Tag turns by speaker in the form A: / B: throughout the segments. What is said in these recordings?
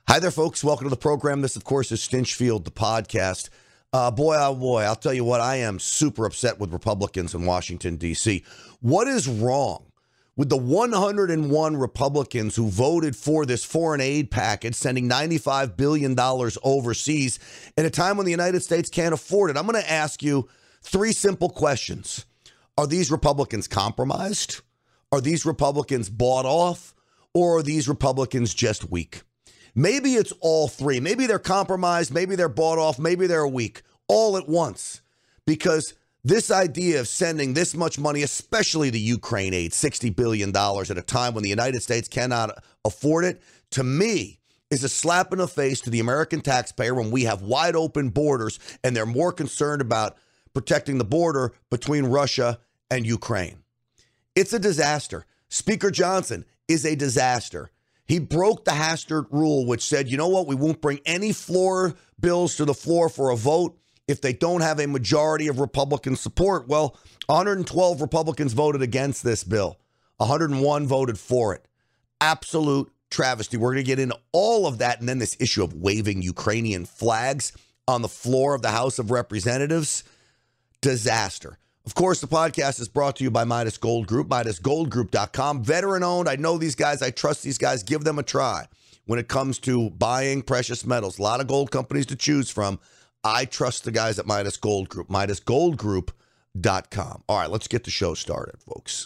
A: Hi there, folks. Welcome to the program. This, of course, is Stinchfield, the podcast. Boy, oh boy, I'll tell you what, I am super upset with Republicans in Washington, D.C. What is wrong with the 101 Republicans who voted for this foreign aid package, sending $95 billion overseas at a time when the United States can't afford it? I'm going to ask you three simple questions. Are these Republicans compromised? Are these Republicans bought off? Or are these Republicans just weak? Maybe it's all three. Maybe they're compromised. Maybe they're bought off. Maybe they're weak all at once. Because this idea of sending this much money, especially the Ukraine aid, $60 billion at a time when the United States cannot afford it, to me, is a slap in the face to the American taxpayer when we have wide open borders and they're more concerned about protecting the border between Russia and Ukraine. It's a disaster. Speaker Johnson is a disaster. He broke the Hastert rule, which said, you know what, we won't bring any floor bills to the floor for a vote if they don't have a majority of Republican support. Well, 112 Republicans voted against this bill. 101 voted for it. Absolute travesty. We're going to get into all of that. And then this issue of waving Ukrainian flags on the floor of the House of Representatives. Disaster. Of course, the podcast is brought to you by Midas Gold Group, MidasGoldGroup.com. Veteran-owned. I know these guys. I trust these guys. Give them a try when it comes to buying precious metals. A lot of gold companies to choose from. I trust the guys at Midas Gold Group, MidasGoldGroup.com. All right, let's get the show started, folks.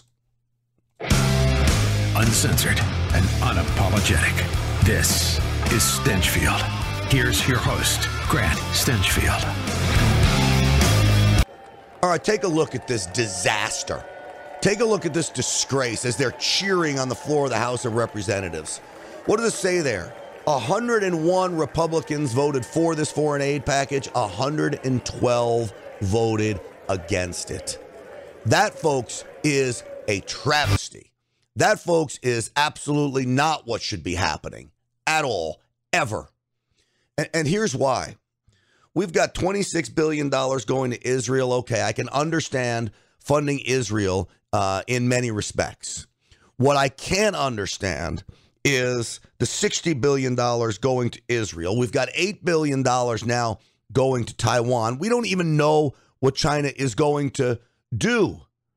B: Uncensored and unapologetic. This is Stinchfield. Here's your host, Grant Stinchfield.
A: All right, take a look at this disaster. Take a look at this disgrace as they're cheering on the floor of the House of Representatives. What does it say there? 101 Republicans voted for this foreign aid package. 112 voted against it. That, folks, is a travesty. That, folks, is absolutely not what should be happening at all, ever. And here's why. We've got $26 billion going to Israel. Okay, I can understand funding Israel in many respects. What I can't understand is the $60 billion going to Israel. We've got $8 billion now going to Taiwan. We don't even know what China is going to do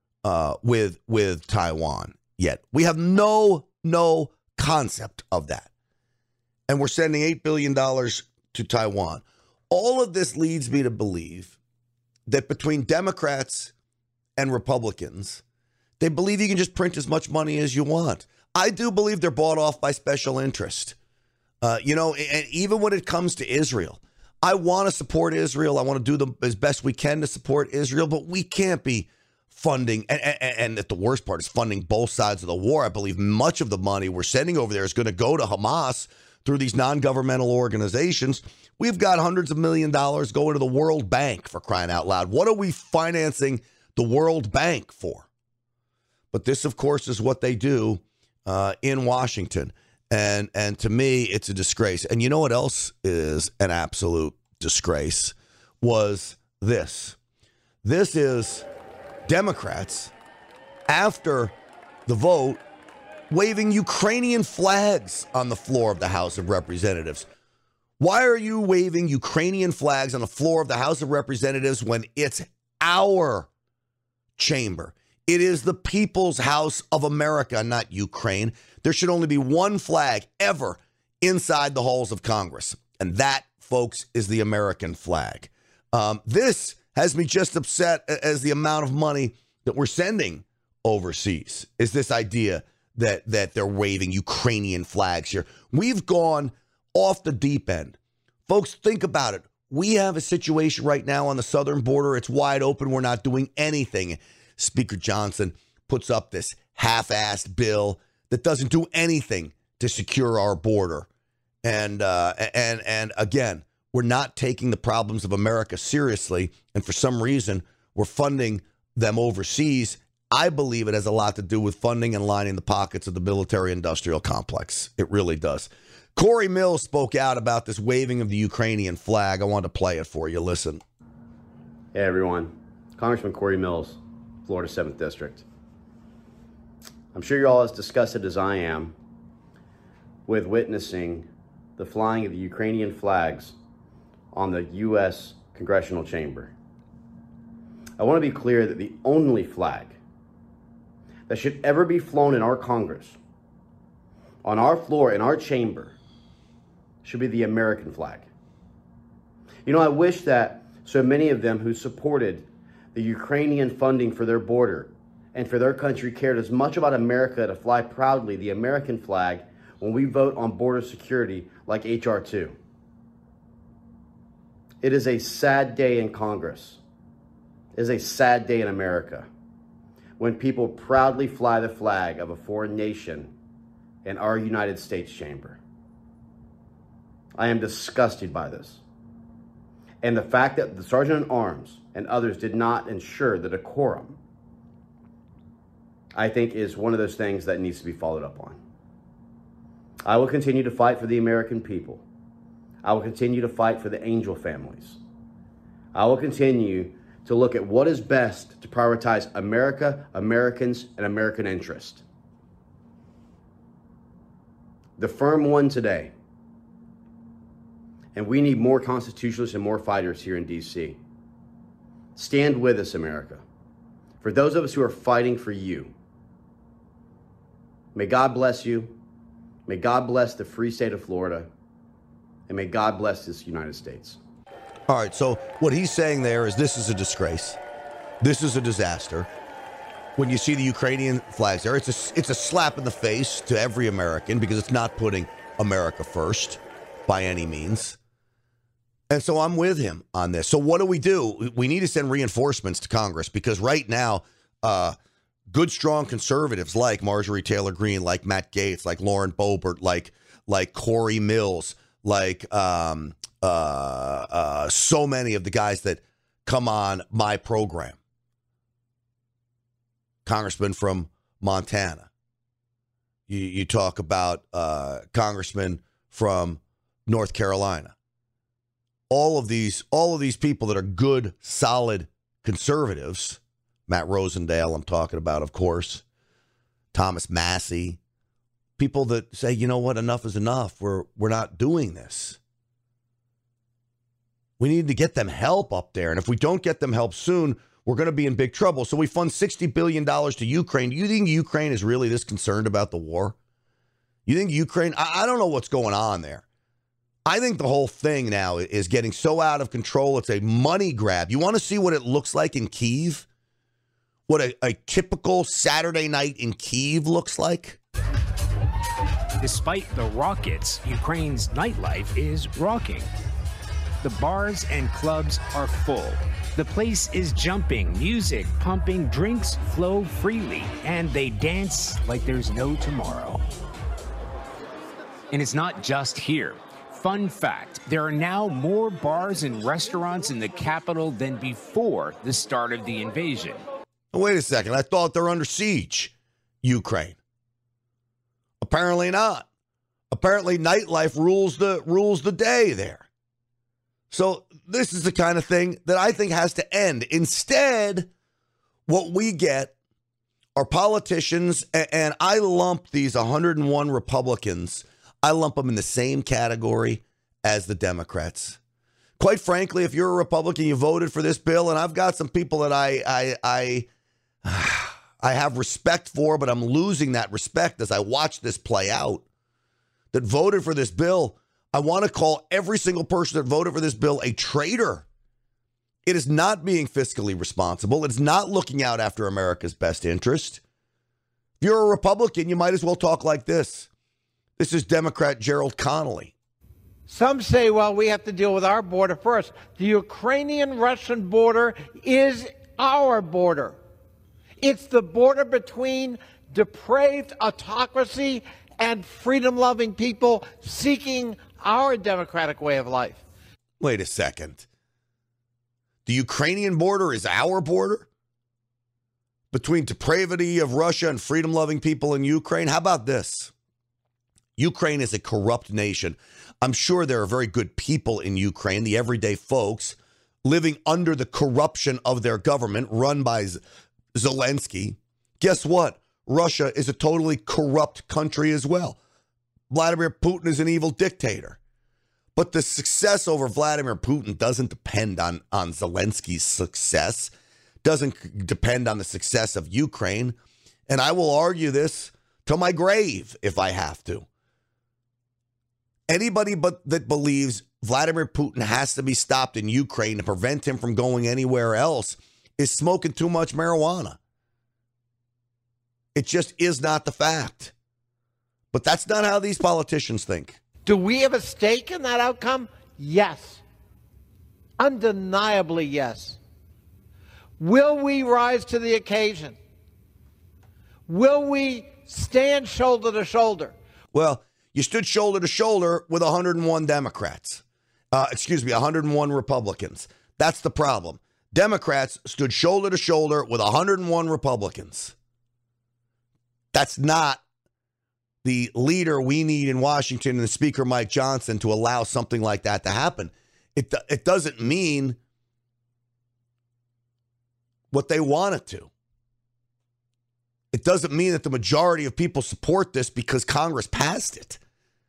A: with Taiwan yet. We have no concept of that. And we're sending $8 billion to Taiwan. All of this leads me to believe that between Democrats and Republicans, they believe you can just print as much money as you want. I do believe they're bought off by special interest. And even when it comes to Israel, I want to support Israel. I want to do as best we can to support Israel, but we can't be funding. And that the worst part is funding both sides of the war. I believe much of the money we're sending over there is going to go to Hamas through these non-governmental organizations. We've got hundreds of millions of dollars going to the World Bank, for crying out loud. What are we financing the World Bank for? But this, of course, is what they do in Washington. And to me, it's a disgrace. And you know what else is an absolute disgrace? Was this. This is Democrats, after the vote, waving Ukrainian flags on the floor of the House of Representatives. Why are you waving Ukrainian flags on the floor of the House of Representatives when it's our chamber? It is the People's House of America, not Ukraine. There should only be one flag ever inside the halls of Congress. And that, folks, is the American flag. This has me just upset as the amount of money that we're sending overseas is this idea that they're waving Ukrainian flags here. We've gone off the deep end. Folks, think about it. We have a situation right now on the southern border. It's wide open. We're not doing anything. Speaker Johnson puts up this half-assed bill that doesn't do anything to secure our border. And again, we're not taking the problems of America seriously. And for some reason, we're funding them overseas. I believe it has a lot to do with funding and lining the pockets of the military-industrial complex. It really does. Corey Mills spoke out about this waving of the Ukrainian flag. I wanted to play it for you. Listen.
C: Hey, everyone. Congressman Corey Mills, Florida 7th District. I'm sure you're all as disgusted as I am with witnessing the flying of the Ukrainian flags on the U.S. Congressional Chamber. I want to be clear that the only flag that should ever be flown in our Congress, on our floor, in our chamber, should be the American flag. You know, I wish that so many of them who supported the Ukrainian funding for their border and for their country cared as much about America to fly proudly the American flag when we vote on border security like H.R. 2. It is a sad day in Congress. It is a sad day in America when people proudly fly the flag of a foreign nation in our United States chamber. I am disgusted by this. And the fact that the Sergeant at Arms and others did not ensure the decorum, I think, is one of those things that needs to be followed up on. I will continue to fight for the American people. I will continue to fight for the Angel families. I will continue to look at what is best to prioritize America, Americans, and American interest. The firm won today. And we need more constitutionalists and more fighters here in D.C. Stand with us, America. For those of us who are fighting for you, may God bless you. May God bless the free state of Florida. And may God bless this United States.
A: All right, so what he's saying there is this is a disgrace. This is a disaster. When you see the Ukrainian flags there, it's a slap in the face to every American because it's not putting America first by any means. And so I'm with him on this. So what do? We need to send reinforcements to Congress because right now, good, strong conservatives like Marjorie Taylor Greene, like Matt Gaetz, like Lauren Boebert, like Corey Mills, like so many of the guys that come on my program. Congressman from Montana. You talk about congressmen from North Carolina. All of these people that are good, solid conservatives. Matt Rosendale, I'm talking about, of course. Thomas Massey. People that say, you know what, enough is enough. We're not doing this. We need to get them help up there. And if we don't get them help soon, we're going to be in big trouble. So we fund $60 billion to Ukraine. Do you think Ukraine is really this concerned about the war? You think Ukraine, I don't know what's going on there. I think the whole thing now is getting so out of control. It's a money grab. You want to see what it looks like in Kyiv? What a typical Saturday night in Kyiv looks like?
D: Despite the rockets, Ukraine's nightlife is rocking. The bars and clubs are full. The place is jumping, music pumping, drinks flow freely, and they dance like there's no tomorrow. And it's not just here. Fun fact, there are now more bars and restaurants in the capital than before the start of the invasion.
A: Wait a second, I thought they're under siege, Ukraine. Apparently not. Apparently nightlife rules the day there. So this is the kind of thing that I think has to end. Instead, what we get are politicians, and I lump these 101 Republicans, I lump them in the same category as the Democrats. Quite frankly, if you're a Republican, you voted for this bill, and I've got some people that I have respect for, but I'm losing that respect as I watch this play out, that voted for this bill. I want to call every single person that voted for this bill a traitor. It is not being fiscally responsible. It's not looking out after America's best interest. If you're a Republican, you might as well talk like this. This is Democrat Gerald Connolly.
E: Some say, well, we have to deal with our border first. The Ukrainian-Russian border is our border. It's the border between depraved autocracy and freedom-loving people seeking our democratic way of life.
A: Wait a second. The Ukrainian border is our border? Between depravity of Russia and freedom-loving people in Ukraine? How about this? Ukraine is a corrupt nation. I'm sure there are very good people in Ukraine, the everyday folks, living under the corruption of their government run by Zelensky. Guess what? Russia is a totally corrupt country as well. Vladimir Putin is an evil dictator. But the success over Vladimir Putin doesn't depend on Zelensky's success, doesn't depend on the success of Ukraine. And I will argue this to my grave if I have to. Anybody that believes Vladimir Putin has to be stopped in Ukraine to prevent him from going anywhere else is smoking too much marijuana. It just is not the fact. But that's not how these politicians think.
E: Do we have a stake in that outcome? Yes. Undeniably, yes. Will we rise to the occasion? Will we stand shoulder to shoulder?
A: Well, you stood shoulder to shoulder with 101 Democrats. 101 Republicans. That's the problem. Democrats stood shoulder to shoulder with 101 Republicans. That's not the leader we need in Washington and Speaker Mike Johnson to allow something like that to happen. It doesn't mean what they want it to. It doesn't mean that the majority of people support this because Congress passed it.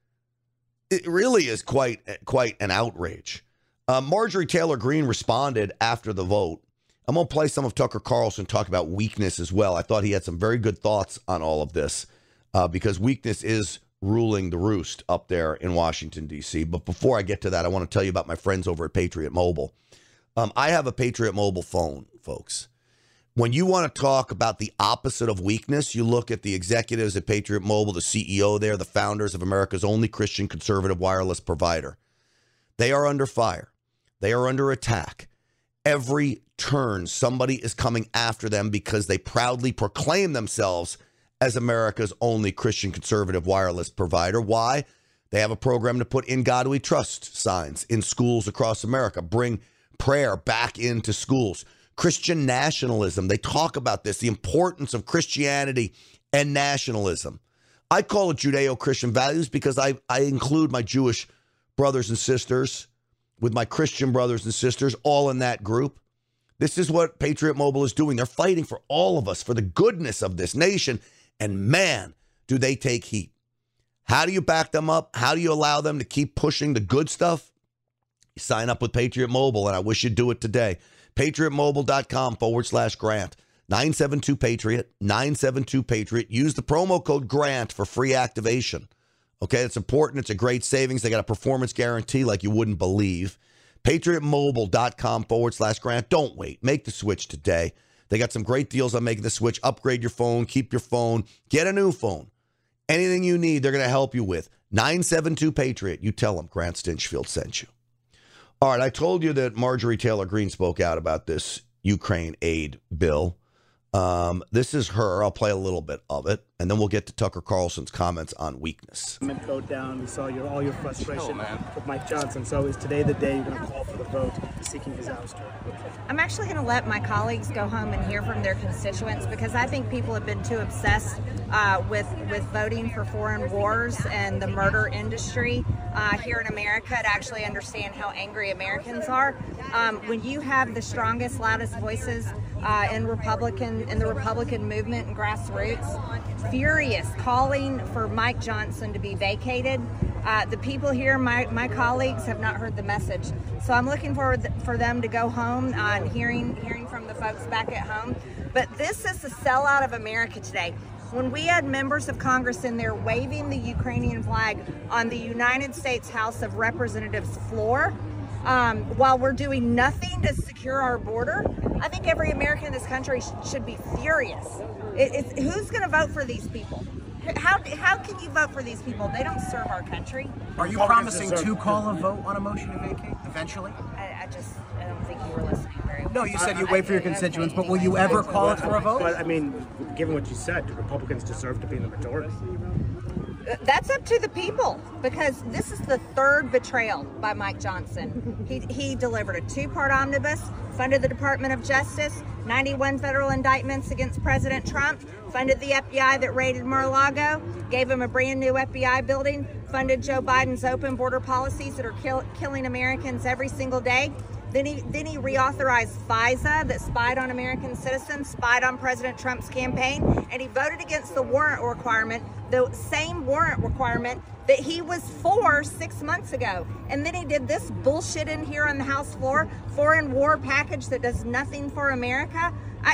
A: It really is quite an outrage. Marjorie Taylor Greene responded after the vote. I'm going to play some of Tucker Carlson talk about weakness as well. I thought he had some very good thoughts on all of this because weakness is ruling the roost up there in Washington, D.C. But before I get to that, I want to tell you about my friends over at Patriot Mobile. I have a Patriot Mobile phone, folks. When you want to talk about the opposite of weakness, you look at the executives at Patriot Mobile, the CEO there, the founders of America's only Christian conservative wireless provider. They are under fire. They are under attack. Every turn, somebody is coming after them because they proudly proclaim themselves as America's only Christian conservative wireless provider. Why? They have a program to put "In God We Trust" signs in schools across America, bring prayer back into schools. Christian nationalism. They talk about this, the importance of Christianity and nationalism. I call it Judeo-Christian values because I include my Jewish brothers and sisters with my Christian brothers and sisters all in that group. This is what Patriot Mobile is doing. They're fighting for all of us, for the goodness of this nation. And man, do they take heat. How do you back them up? How do you allow them to keep pushing the good stuff? You sign up with Patriot Mobile, and I wish you'd do it today. PatriotMobile.com/Grant. 972-PATRIOT, 972-PATRIOT. Use the promo code GRANT for free activation. Okay, it's important. It's a great savings. They got a performance guarantee like you wouldn't believe. PatriotMobile.com/Grant. Don't wait. Make the switch today. They got some great deals on making the switch. Upgrade your phone. Keep your phone. Get a new phone. Anything you need, they're going to help you with. 972-PATRIOT. You tell them Grant Stinchfield sent you. All right, I told you that Marjorie Taylor Greene spoke out about this Ukraine aid bill. This is her. I'll play a little bit of it, and then we'll get to Tucker Carlson's comments on weakness.
F: Vote down. We saw all your frustration with Mike Johnson. So is today the day you're going to call for the vote seeking his ouster?
G: I'm actually going to let my colleagues go home and hear from their constituents because I think people have been too obsessed with voting for foreign wars and the murder industry here in America to actually understand how angry Americans are. When you have the strongest, loudest voices in the Republican movement and grassroots, furious, calling for Mike Johnson to be vacated. The people here, my colleagues, have not heard the message. So I'm looking forward for them to go home and hearing from the folks back at home. But this is the sellout of America today. When we had members of Congress in there waving the Ukrainian flag on the United States House of Representatives floor, while we're doing nothing to secure our border, I think every American in this country should be furious. Who's going to vote for these people? How can you vote for these people? They don't serve our country.
H: Are you promising to call a vote on a motion to vacate eventually?
G: I don't think you were listening very well.
H: No, you said you'd wait for your constituents, but will you ever call it for a vote?
F: But I mean, given what you said, do Republicans deserve to be in the majority?
G: That's up to the people, because this is the third betrayal by Mike Johnson. He delivered a two-part omnibus, funded the Department of Justice, 91 federal indictments against President Trump, funded the FBI that raided Mar-a-Lago, gave him a brand new FBI building, funded Joe Biden's open border policies that are killing Americans every single day. Then he reauthorized FISA that spied on American citizens, spied on President Trump's campaign, and he voted against the warrant requirement the same warrant requirement that he was for 6 months ago. And then he did this bullshit in here on the House floor, foreign war package that does nothing for America.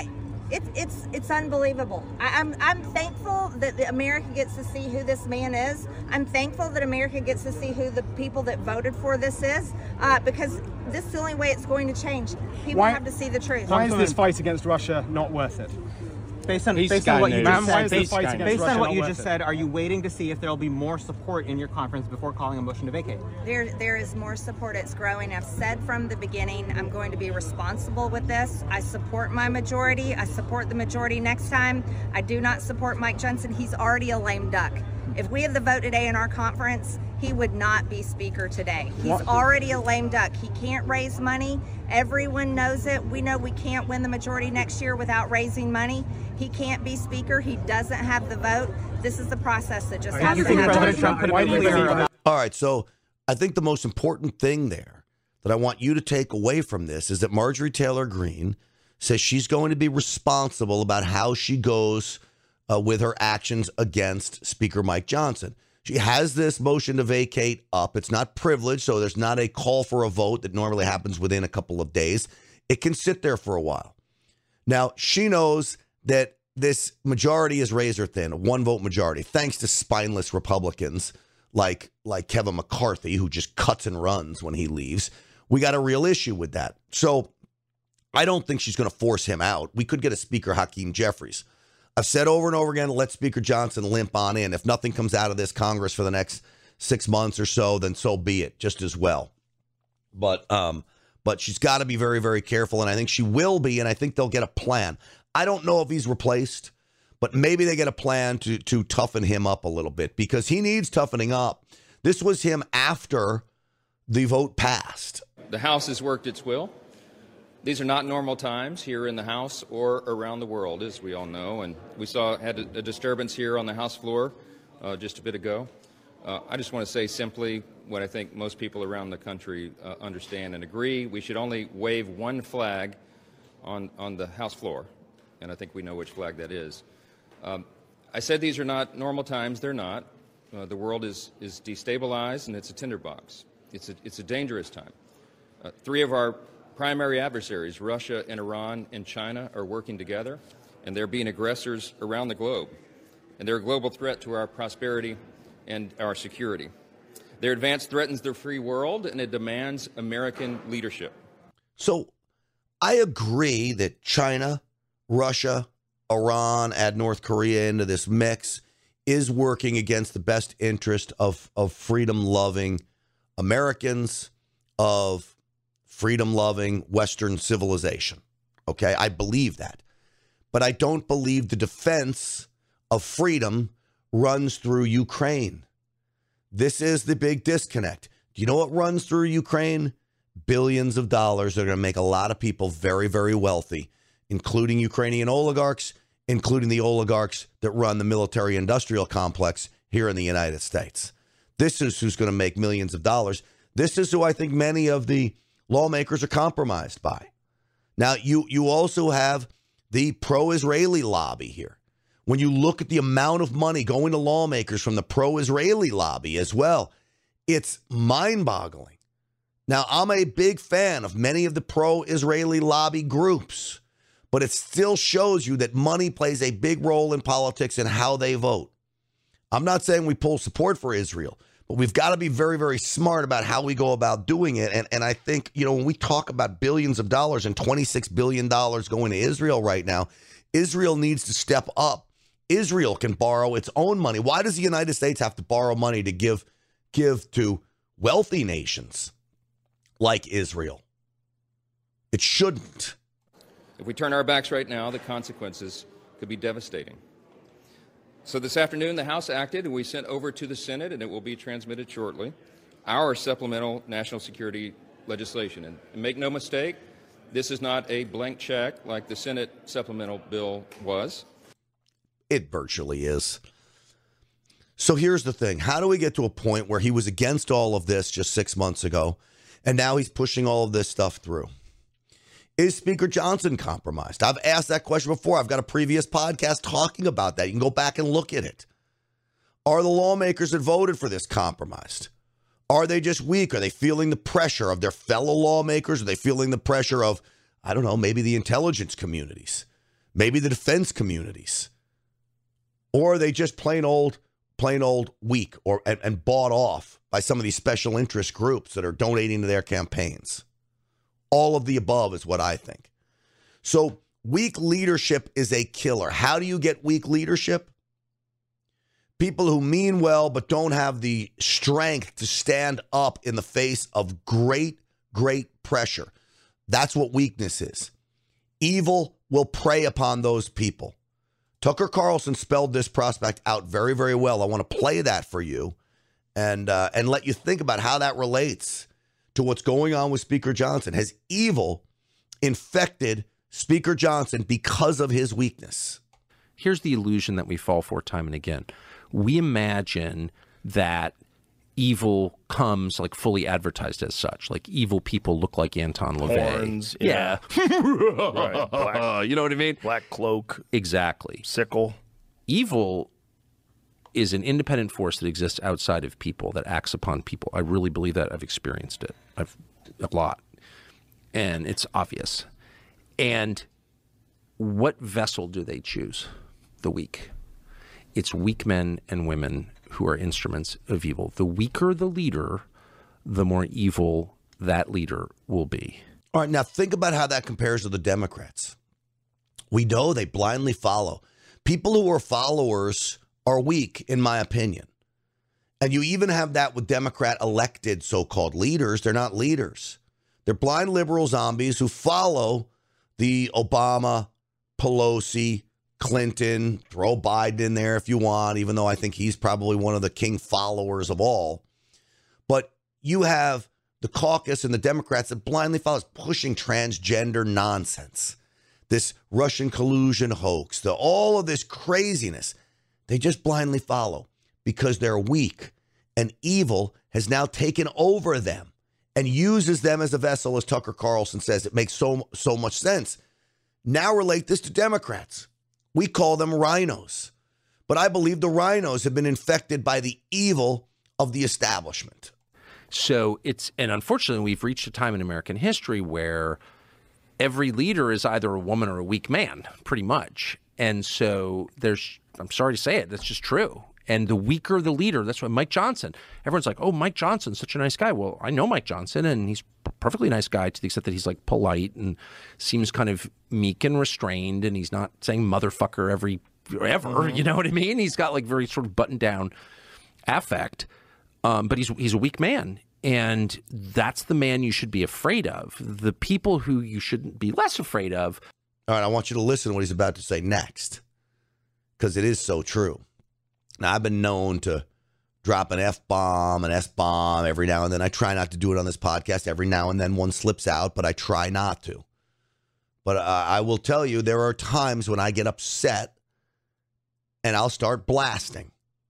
G: It's unbelievable. I'm thankful that America gets to see who this man is. I'm thankful that America gets to see who the people that voted for this is, because this is the only way it's going to change. People have to see the truth.
F: Why is this fight against Russia not worth it?
H: Based on what you just
F: Based
H: said, are you waiting to see if there will be more support in your conference before calling a motion to vacate?
G: There is more support. It's growing. I've said from the beginning, I'm going to be responsible with this. I support my majority. I support the majority next time. I do not support Mike Johnson. He's already a lame duck. If we had the vote today in our conference, he would not be speaker today. He's already a lame duck. He can't raise money. Everyone knows it. We know we can't win the majority next year without raising money. He can't be speaker. He doesn't have the vote. This is the process that just has to happen.
A: All right, so I think the most important thing there that I want you to take away from this is that Marjorie Taylor Greene says she's going to be responsible about how she goes with her actions against Speaker Mike Johnson. She has this motion to vacate up. It's not privileged, so there's not a call for a vote that normally happens within a couple of days. It can sit there for a while. Now, she knows that this majority is razor thin, a one-vote majority, thanks to spineless Republicans like Kevin McCarthy, who just cuts and runs when he leaves. We got a real issue with that. So I don't think she's going to force him out. We could get a Speaker Hakeem Jeffries. I've said over and over again, let Speaker Johnson limp on in. If nothing comes out of this Congress for the next 6 months or so, then so be it, just as well. But she's got to be very, very careful, and I think she will be, and I think they'll get a plan. I don't know if he's replaced, but maybe they get a plan to toughen him up a little bit, because he needs toughening up. This was him after the vote passed.
I: The House has worked its will. These are not normal times here in the House or around the world, as we all know, and we had a disturbance here on the House floor just a bit ago. I just want to say simply what I think most people around the country understand and agree. We should only wave one flag on the House floor, and I think we know which flag that is. I said these are not normal times. They're not. The world is destabilized, and it's a tinderbox. It's a dangerous time. Three of our primary adversaries, Russia and Iran and China, are working together, and they're being aggressors around the globe. And they're a global threat to our prosperity and our security. Their advance threatens the free world, and it demands American leadership.
A: So I agree that China, Russia, Iran, add North Korea into this mix, is working against the best interest of freedom-loving Americans, of freedom-loving Western civilization. Okay, I believe that. But I don't believe the defense of freedom runs through Ukraine. This is the big disconnect. Do you know what runs through Ukraine? Billions of dollars that are going to make a lot of people very, very wealthy, including Ukrainian oligarchs, including the oligarchs that run the military-industrial complex here in the United States. This is who's going to make millions of dollars. This is who I think many of the lawmakers are compromised by. Now, you also have the pro-Israeli lobby here. When you look at the amount of money going to lawmakers from the pro-Israeli lobby as well, it's mind-boggling. Now, I'm a big fan of many of the pro-Israeli lobby groups, but it still shows you that money plays a big role in politics and how they vote. I'm not saying we pull support for Israel, but we've got to be very, very smart about how we go about doing it. And I think, when we talk about billions of dollars and $26 billion going to Israel right now, Israel needs to step up. Israel can borrow its own money. Why does the United States have to borrow money to give to wealthy nations like Israel? It shouldn't.
I: If we turn our backs right now, the consequences could be devastating. So this afternoon, the House acted, and we sent over to the Senate, and it will be transmitted shortly, our supplemental national security legislation. And make no mistake, this is not a blank check like the Senate supplemental bill was.
A: It virtually is. So here's the thing. How do we get to a point where he was against all of this just 6 months ago, and now he's pushing all of this stuff through? Is Speaker Johnson compromised? I've asked that question before. I've got a previous podcast talking about that. You can go back and look at it. Are the lawmakers that voted for this compromised? Are they just weak? Are they feeling the pressure of their fellow lawmakers? Are they feeling the pressure of, I don't know, maybe the intelligence communities, maybe the defense communities? Or are they just plain old weak and bought off by some of these special interest groups that are donating to their campaigns? All of the above is what I think. So weak leadership is a killer. How do you get weak leadership? People who mean well but don't have the strength to stand up in the face of great, great pressure. That's what weakness is. Evil will prey upon those people. Tucker Carlson spelled this prospect out very, very well. I want to play that for you and let you think about how that relates to what's going on with Speaker Johnson. Has evil infected Speaker Johnson because of his weakness?
J: Here's the illusion that we fall for time and again. We imagine that evil comes like fully advertised as such. Like evil people look like Anton LaVey.
K: Horns,
J: yeah.
K: Right. Black,
J: you know what I mean?
K: Black cloak.
J: Exactly.
K: Sickle.
J: Evil is an independent force that exists outside of people, that acts upon people. I really believe that. I've experienced it. A lot. And it's obvious. And what vessel do they choose? The weak. It's weak men and women who are instruments of evil. The weaker the leader, the more evil that leader will be.
A: All right, now think about how that compares to the Democrats. We know they blindly follow. People who are followers are weak, in my opinion. And you even have that with Democrat elected so-called leaders. They're not leaders. They're blind liberal zombies who follow the Obama, Pelosi, Clinton, throw Biden in there if you want, even though I think he's probably one of the king followers of all. But you have the caucus and the Democrats that blindly follows, pushing transgender nonsense, this Russian collusion hoax, all of this craziness. They just blindly follow because they're weak, and evil has now taken over them and uses them as a vessel, as Tucker Carlson says. It makes so much sense. Now relate this to Democrats. We call them rhinos. But I believe the rhinos have been infected by the evil of the establishment.
J: So and unfortunately, we've reached a time in American history where every leader is either a woman or a weak man, pretty much. And so I'm sorry to say it, that's just true. And the weaker the leader, that's why Mike Johnson, everyone's like, oh, Mike Johnson's such a nice guy. Well, I know Mike Johnson, and he's a perfectly nice guy to the extent that he's like polite and seems kind of meek and restrained, and he's not saying motherfucker ever, you know what I mean? He's got like very sort of buttoned down affect, but he's a weak man. And that's the man you should be afraid of. The people who you shouldn't be less afraid of.
A: All right, I want you to listen to what he's about to say next, because it is so true. Now, I've been known to drop an F-bomb, an S-bomb every now and then. I try not to do it on this podcast. Every now and then one slips out, but I try not to. But I will tell you, there are times when I get upset and I'll start blasting.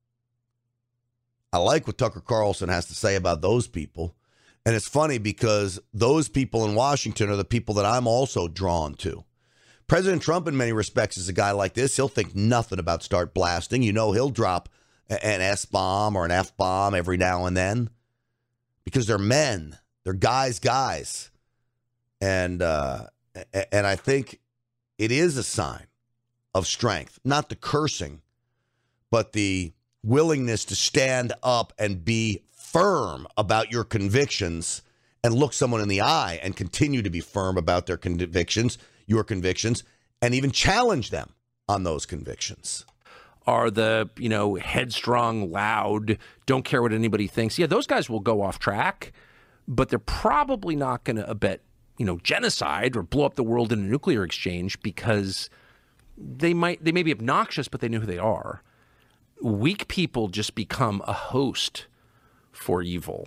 A: I like what Tucker Carlson has to say about those people. And it's funny because those people in Washington are the people that I'm also drawn to. President Trump, in many respects, is a guy like this. He'll think nothing about start blasting. You know, he'll drop an S-bomb or an F-bomb every now and then because they're men. They're guys. And I think it is a sign of strength, not the cursing, but the willingness to stand up and be firm about your convictions and look someone in the eye and continue to be firm about their convictions, your convictions, and even challenge them on those convictions.
J: Are the, headstrong, loud, don't care what anybody thinks. Yeah, those guys will go off track, but they're probably not going to abet, genocide or blow up the world in a nuclear exchange because they may be obnoxious, but they know who they are. Weak people just become a host for evil,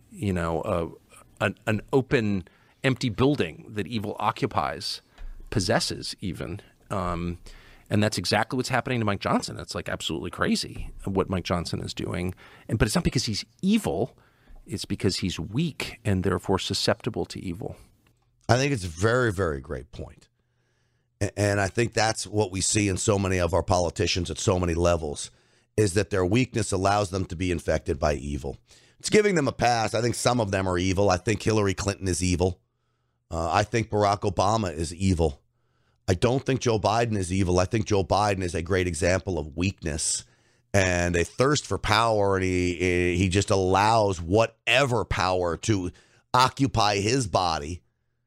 J: an open, empty building that evil occupies, possesses even. And that's exactly what's happening to Mike Johnson. It's like absolutely crazy what Mike Johnson is doing. But it's not because he's evil. It's because he's weak and therefore susceptible to evil.
A: I think it's a very, very great point. And I think that's what we see in so many of our politicians at so many levels is that their weakness allows them to be infected by evil. It's giving them a pass. I think some of them are evil. I think Hillary Clinton is evil. I think Barack Obama is evil. I don't think Joe Biden is evil. I think Joe Biden is a great example of weakness and a thirst for power, and he just allows whatever power to occupy his body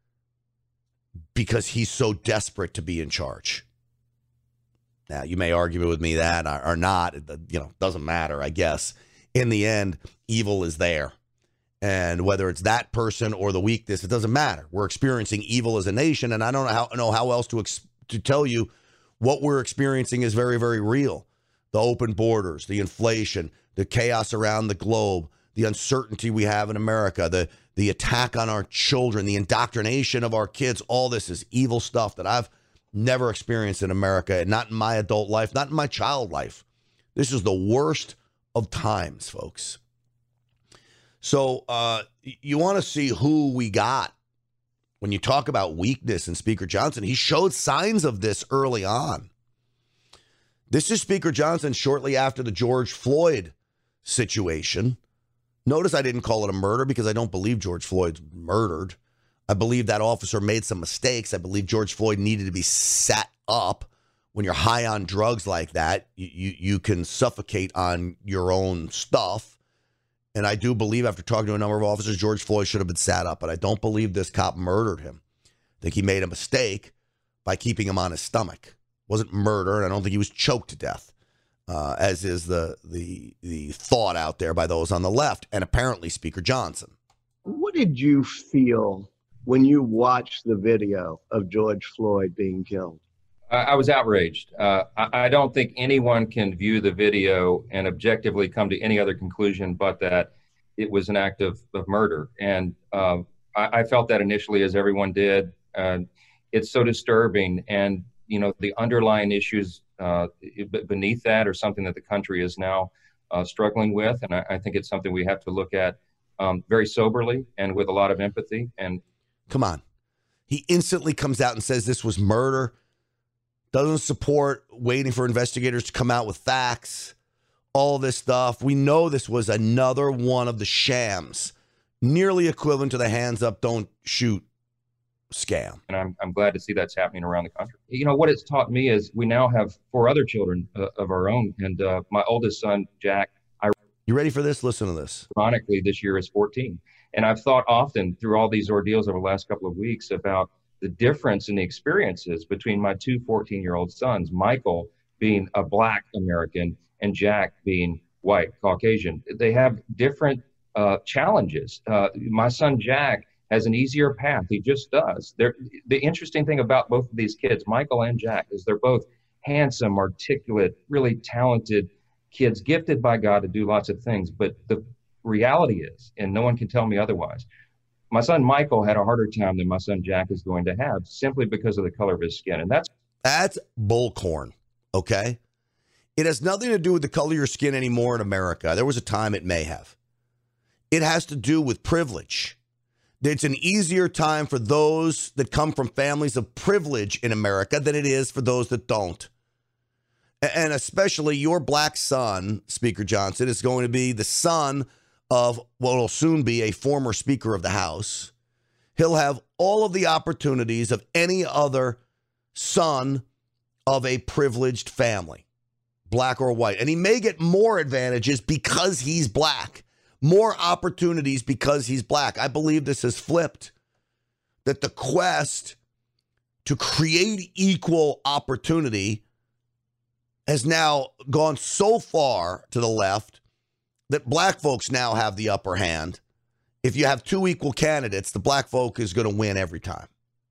A: because he's so desperate to be in charge. Now, you may argue with me that or not. It doesn't matter, I guess. In the end, evil is there. And whether it's that person or the weakness, it doesn't matter. We're experiencing evil as a nation, and I don't know how else to tell you what we're experiencing is very, very real. The open borders, the inflation, the chaos around the globe, the uncertainty we have in America, the attack on our children, the indoctrination of our kids, all this is evil stuff that I've never experienced in America, and not in my adult life, not in my child life. This is the worst of times, folks. So you want to see who we got when you talk about weakness in Speaker Johnson. He showed signs of this early on. This is Speaker Johnson shortly after the George Floyd situation. Notice I didn't call it a murder because I don't believe George Floyd's murdered. I believe that officer made some mistakes. I believe George Floyd needed to be sat up. When you're high on drugs like that, you can suffocate on your own stuff. And I do believe, after talking to a number of officers, George Floyd should have been sat up. But I don't believe this cop murdered him. I think he made a mistake by keeping him on his stomach. It wasn't murder, and I don't think he was choked to death, as is the thought out there by those on the left, and apparently Speaker Johnson.
L: What did you feel when you watched the video of George Floyd being killed?
M: I was outraged. I don't think anyone can view the video and objectively come to any other conclusion but that it was an act of murder. And I felt that initially, as everyone did. It's so disturbing. And, the underlying issues beneath that are something that the country is now struggling with. And I think it's something we have to look at very soberly and with a lot of empathy. And
A: come on. He instantly comes out and says this was murder. Doesn't support waiting for investigators to come out with facts, all this stuff. We know this was another one of the shams, nearly equivalent to the hands up, don't shoot scam.
M: And I'm glad to see that's happening around the country. What it's taught me is we now have 4 other children of our own. And my oldest son, Jack,
A: you ready for this? Listen to this.
M: Ironically, this year is 14. And I've thought often through all these ordeals over the last couple of weeks about the difference in the experiences between my 2 14-year-old sons, Michael being a Black American and Jack being white, Caucasian. They have different challenges. My son, Jack, has an easier path. He just does. The interesting thing about both of these kids, Michael and Jack, is they're both handsome, articulate, really talented kids, gifted by God to do lots of things. But the reality is, and no one can tell me otherwise, my son Michael had a harder time than my son Jack is going to have simply because of the color of his skin. And that's
A: bullcorn, okay? It has nothing to do with the color of your skin anymore in America. There was a time it may have. It has to do with privilege. It's an easier time for those that come from families of privilege in America than it is for those that don't. And especially your Black son, Speaker Johnson, is going to be the son of what will soon be a former Speaker of the House. He'll have all of the opportunities of any other son of a privileged family, Black or white. And he may get more advantages because he's Black, more opportunities because he's Black. I believe this has flipped, that the quest to create equal opportunity has now gone so far to the left that Black folks now have the upper hand. If you have 2 equal candidates, the Black folk is going to win every time.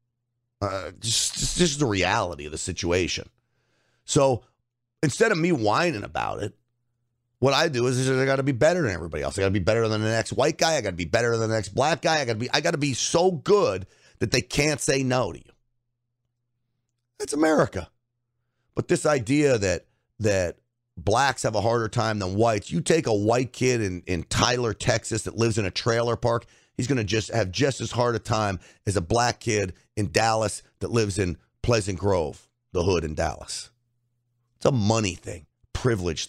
A: This is the reality of the situation. So instead of me whining about it, what I do is I got to be better than everybody else. I got to be better than the next white guy. I got to be better than the next Black guy. I got to be so good that they can't say no to you. That's America. But this idea that Blacks have a harder time than whites. You take a white kid in Tyler, Texas that lives in a trailer park, he's going to have just as hard a time as a Black kid in Dallas that lives in Pleasant Grove, the hood in Dallas. It's a money thing, privilege thing.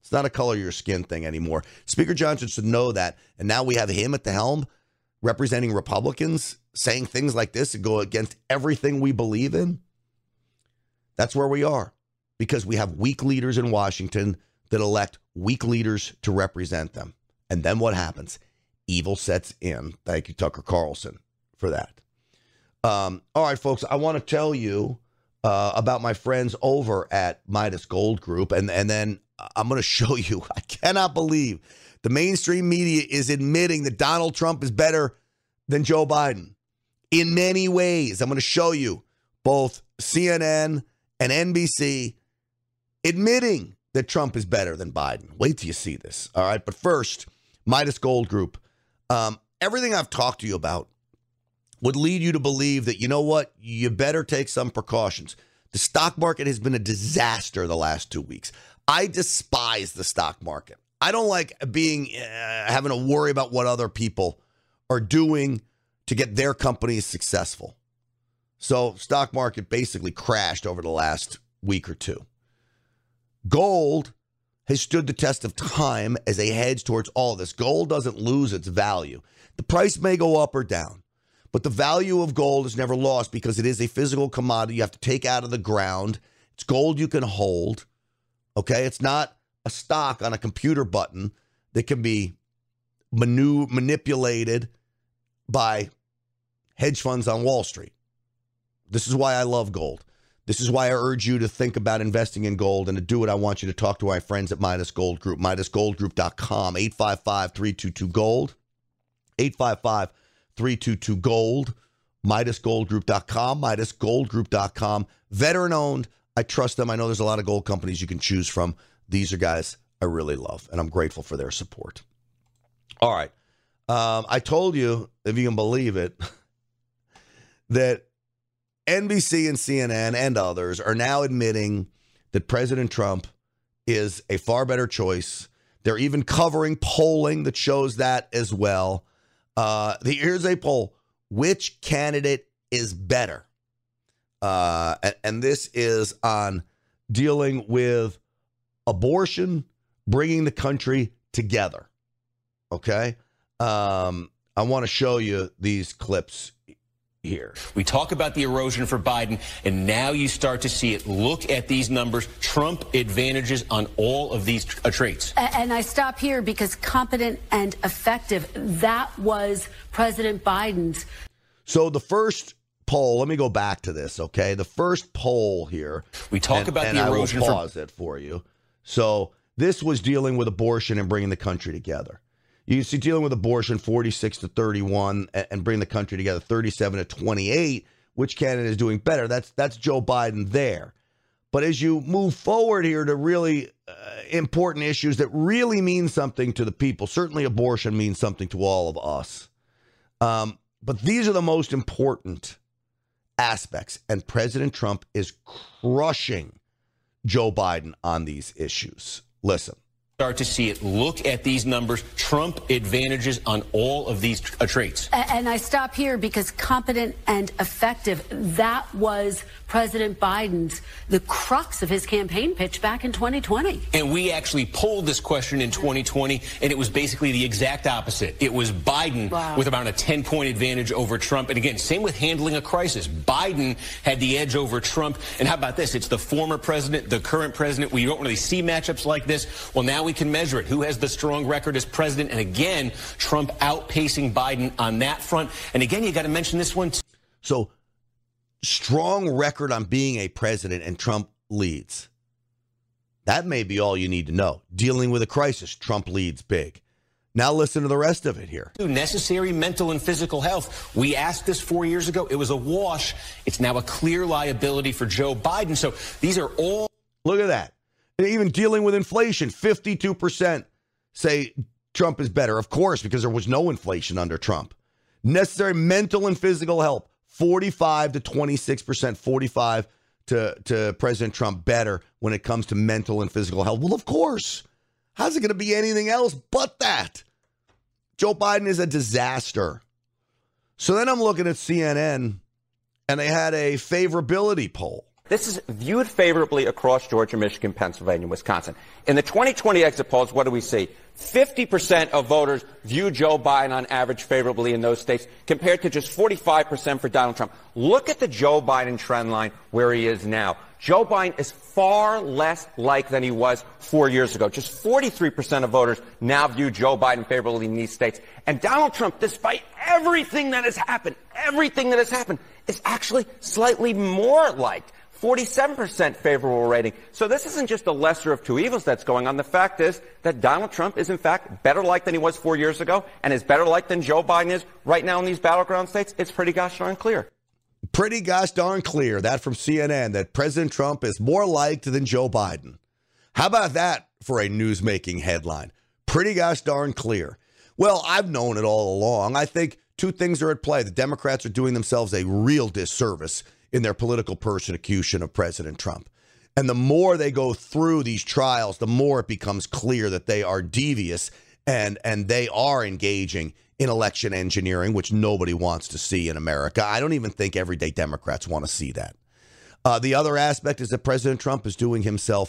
A: It's not a color of your skin thing anymore. Speaker Johnson should know that. And now we have him at the helm representing Republicans saying things like this and go against everything we believe in. That's where we are, because we have weak leaders in Washington that elect weak leaders to represent them. And then what happens? Evil sets in. Thank you, Tucker Carlson, for that. All right, folks, I want to tell you about my friends over at Midas Gold Group. And then I'm going to show you, I cannot believe the mainstream media is admitting that Donald Trump is better than Joe Biden in many ways. I'm going to show you both CNN and NBC admitting that Trump is better than Biden. Wait till you see this. All right. But first, Midas Gold Group. Everything I've talked to you about would lead you to believe that, you know what, you better take some precautions. The stock market has been a disaster the last 2 weeks. I despise the stock market. I don't like having to worry about what other people are doing to get their companies successful. So stock market basically crashed over the last week or two. Gold has stood the test of time as a hedge towards all of this. Gold doesn't lose its value. The price may go up or down, but the value of gold is never lost because it is a physical commodity you have to take out of the ground. It's gold you can hold. Okay, it's not a stock on a computer button that can be manipulated by hedge funds on Wall Street. This is why I love gold. This is why I urge you to think about investing in gold, and to do it, I want you to talk to my friends at Midas Gold Group, MidasGoldGroup.com, 855-322-GOLD, 855-322-GOLD, MidasGoldGroup.com, MidasGoldGroup.com, veteran-owned. I trust them. I know there's a lot of gold companies you can choose from. These are guys I really love, and I'm grateful for their support. All right. I told you, if you can believe it, that NBC and CNN and others are now admitting that President Trump is a far better choice. They're even covering polling that shows that as well. Here's a poll. Which candidate is better? And this is on dealing with abortion, bringing the country together. Okay? I want to show you these clips here.
N: We talk about the erosion for Biden, and now you start to see it. Look at these numbers. Trump advantages on all of these traits.
O: And I stop here because competent and effective, that was President Biden's.
A: So the first poll, let me go back to this, okay? The first poll here.
N: We talk about the erosion.
A: I will pause it for you. So this was dealing with abortion and bringing the country together. You see, dealing with abortion, 46-31, and bring the country together, 37-28. Which candidate is doing better? That's Joe Biden there. But as you move forward here to really important issues that really mean something to the people, certainly abortion means something to all of us. But these are the most important aspects, and President Trump is crushing Joe Biden on these issues. Listen.
N: Start to see it. Look at these numbers. Trump advantages on all of these traits.
O: And I stop here because competent and effective, that was President Biden's, the crux of his campaign pitch back in 2020.
N: And we actually polled this question in 2020, and it was basically the exact opposite. It was Biden with about a 10-point advantage over Trump. And again, same with handling a crisis. Biden had the edge over Trump. And how about this? It's the former president, the current president. We don't really see matchups like this. Well, now we can measure it. Who has the strong record as president? And again, Trump outpacing Biden on that front. And again, you got to mention this one.
A: So strong record on being a president, and Trump leads. That may be all you need to know. Dealing with a crisis, Trump leads big. Now listen to the rest of it here.
N: Necessary mental and physical health. We asked this 4 years ago. It was a wash. It's now a clear liability for Joe Biden. So these are all.
A: Look at that. And even dealing with inflation, 52% say Trump is better. Of course, because there was no inflation under Trump. Necessary mental and physical health, 45 to 26%, 45 to President Trump better when it comes to mental and physical health. Well, of course. How's it going to be anything else but that? Joe Biden is a disaster. So then I'm looking at CNN, and they had a favorability poll.
P: This is viewed favorably across Georgia, Michigan, Pennsylvania, Wisconsin. In the 2020 exit polls, what do we see? 50% of voters view Joe Biden on average favorably in those states, compared to just 45% for Donald Trump. Look at the Joe Biden trend line where he is now. Joe Biden is far less liked than he was 4 years ago. Just 43% of voters now view Joe Biden favorably in these states. And Donald Trump, despite everything that has happened, is actually slightly more liked. 47% favorable rating. So this isn't just a lesser of two evils that's going on. The fact is that Donald Trump is, in fact, better liked than he was 4 years ago, and is better liked than Joe Biden is right now in these battleground states. It's pretty gosh darn clear.
A: Pretty gosh darn clear, that from CNN, that President Trump is more liked than Joe Biden. How about that for a news-making headline? Pretty gosh darn clear. Well, I've known it all along. I think two things are at play. The Democrats are doing themselves a real disservice in their political persecution of President Trump. And the more they go through these trials, the more it becomes clear that they are devious and they are engaging in election engineering, which nobody wants to see in America. I don't even think everyday Democrats want to see that. The other aspect is that President Trump is doing himself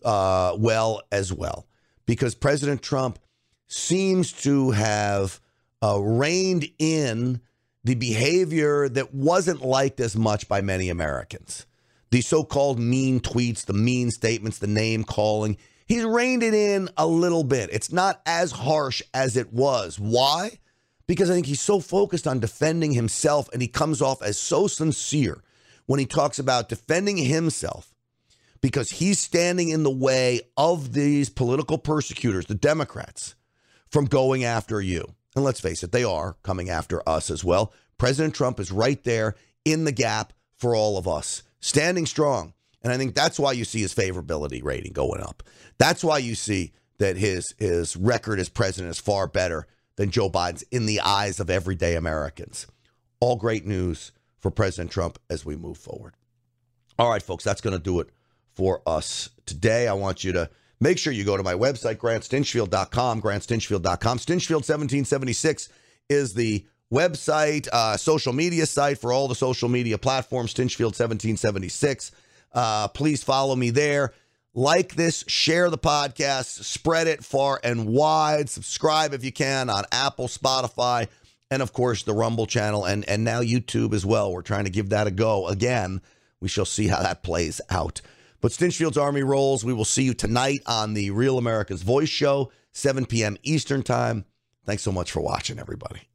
A: well as well, because President Trump seems to have reined in the behavior that wasn't liked as much by many Americans. The so-called mean tweets, the mean statements, the name calling. He's reined it in a little bit. It's not as harsh as it was. Why? Because I think he's so focused on defending himself, and he comes off as so sincere when he talks about defending himself, because he's standing in the way of these political persecutors, the Democrats, from going after you. And let's face it, they are coming after us as well. President Trump is right there in the gap for all of us, standing strong. And I think that's why you see his favorability rating going up. That's why you see that his record as president is far better than Joe Biden's in the eyes of everyday Americans. All great news for President Trump as we move forward. All right, folks, that's going to do it for us today. I want you to make sure you go to my website, GrantStinchfield.com, GrantStinchfield.com. Stinchfield1776 is the website, social media site for all the social media platforms, Stinchfield1776. Please follow me there. Like this, share the podcast, spread it far and wide. Subscribe if you can on Apple, Spotify, and of course the Rumble channel, and now YouTube as well. We're trying to give that a go. Again, we shall see how that plays out. But Stinchfield's Army rolls. We will see you tonight on the Real America's Voice show, 7 p.m. Eastern time. Thanks so much for watching, everybody.